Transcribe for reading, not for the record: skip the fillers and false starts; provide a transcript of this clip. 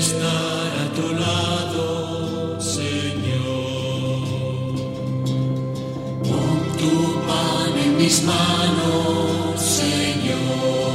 estar a tu lado, Señor. Pon tu pan en mis manos, Señor.